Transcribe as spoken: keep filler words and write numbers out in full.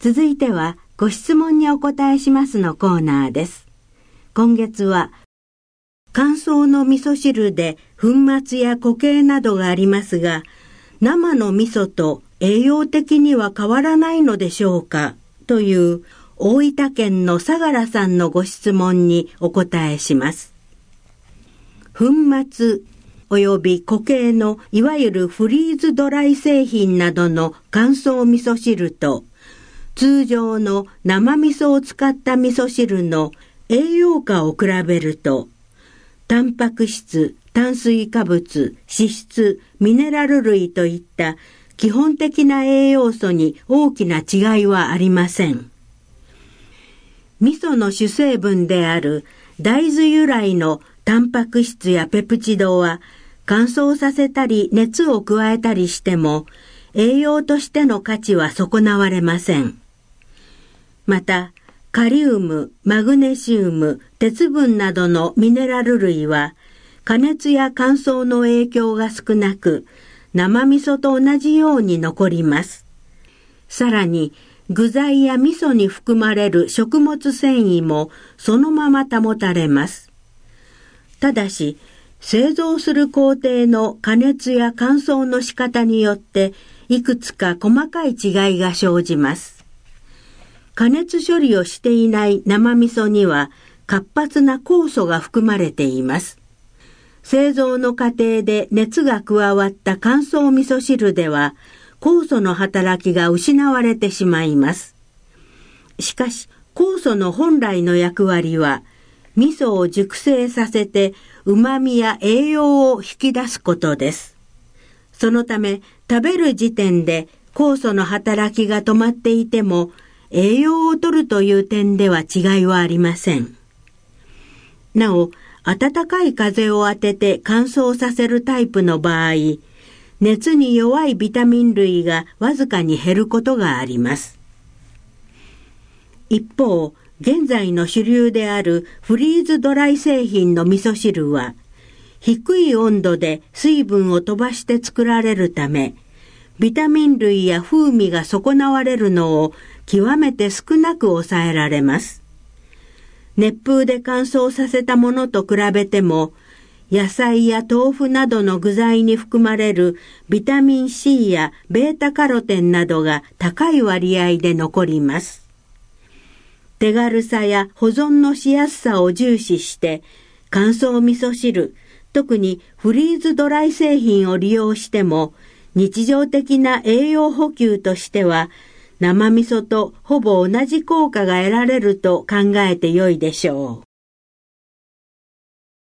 続いてはご質問にお答えしますのコーナーです。今月は乾燥の味噌汁で粉末や固形などがありますが、生の味噌と栄養的には変わらないのでしょうかという大分県の相良さんのご質問にお答えします。粉末および固形のいわゆるフリーズドライ製品などの乾燥味噌汁と通常の生味噌を使った味噌汁の栄養価を比べると、タンパク質、炭水化物、脂質、ミネラル類といった基本的な栄養素に大きな違いはありません。味噌の主成分である大豆由来のタンパク質やペプチドは乾燥させたり熱を加えたりしても栄養としての価値は損なわれません。また、カリウム、マグネシウム、鉄分などのミネラル類は加熱や乾燥の影響が少なく、生味噌と同じように残ります。さらに、具材や味噌に含まれる食物繊維もそのまま保たれます。ただし、製造する工程の加熱や乾燥の仕方によっていくつか細かい違いが生じます。加熱処理をしていない生味噌には活発な酵素が含まれています。製造の過程で熱が加わった乾燥味噌汁では酵素の働きが失われてしまいます。しかし酵素の本来の役割は味噌を熟成させて旨味や栄養を引き出すことです。そのため食べる時点で酵素の働きが止まっていても栄養を取るという点では違いはありません。なお、暖かい風を当てて乾燥させるタイプの場合、熱に弱いビタミン類がわずかに減ることがあります。一方、現在の主流であるフリーズドライ製品の味噌汁は、低い温度で水分を飛ばして作られるため、ビタミン類や風味が損なわれるのを極めて少なく抑えられます。熱風で乾燥させたものと比べても、野菜や豆腐などの具材に含まれるビタミン C やベータカロテンなどが高い割合で残ります。手軽さや保存のしやすさを重視して、乾燥味噌汁、特にフリーズドライ製品を利用しても、日常的な栄養補給としては、生味噌とほぼ同じ効果が得られると考えてよいでしょう。